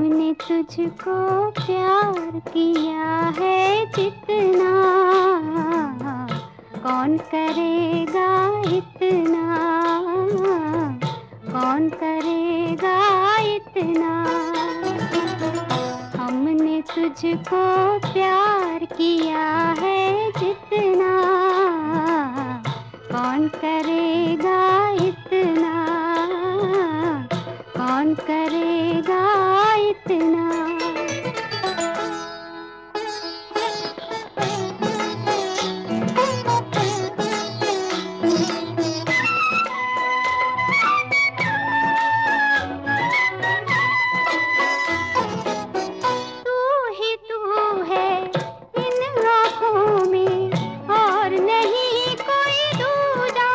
हमने तुझको प्यार किया है जितना, कौन करेगा इतना, कौन करेगा इतना। हमने तुझको प्यार किया है जितना, कौन करेगा इतना, कौन करेगा इतना। तू ही तू है इन आँखों में और नहीं कोई दूजा।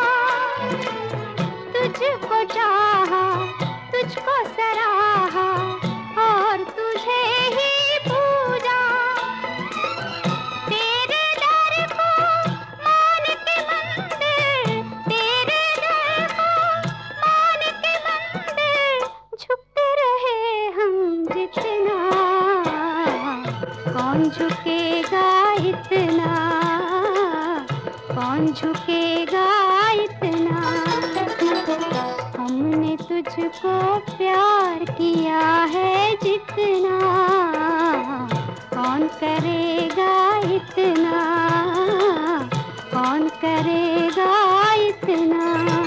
तुझको चाहा, तुझको सराहा और तुझे ही पूजा। तेरे दर को मान के मंदिर, तेरे दर को मान के मंदिर, झुकते रहे हम जितना, कौन झुकेगा इतना, कौन झुकेगा इतना। हमने तुझको प्यार किया है जितना, कौन करेगा इतना, कौन करेगा इतना।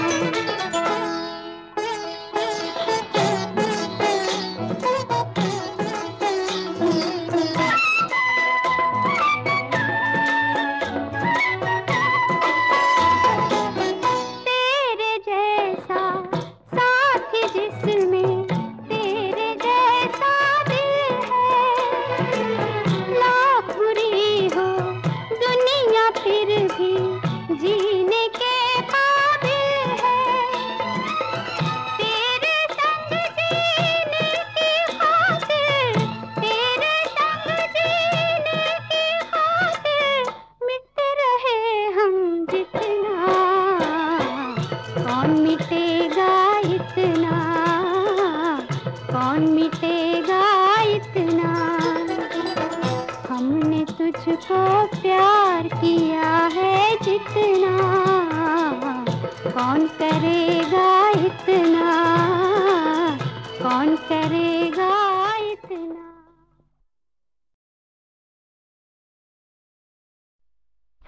तेरे जैसा साथी जिसमें तेरे जैसा दिल है, लाख बुरी हो दुनिया फिर भी जीने के काबिल है। तेरे संग जीने की खातिर, तेरे संग जीने की खातिर, मिटते रहे हम जितना, कौन मिटेगा इतना, कौन मिटेगा इतना। हमने तुझको प्यार किया है जितना, कौन करेगा इतना, कौन करेगा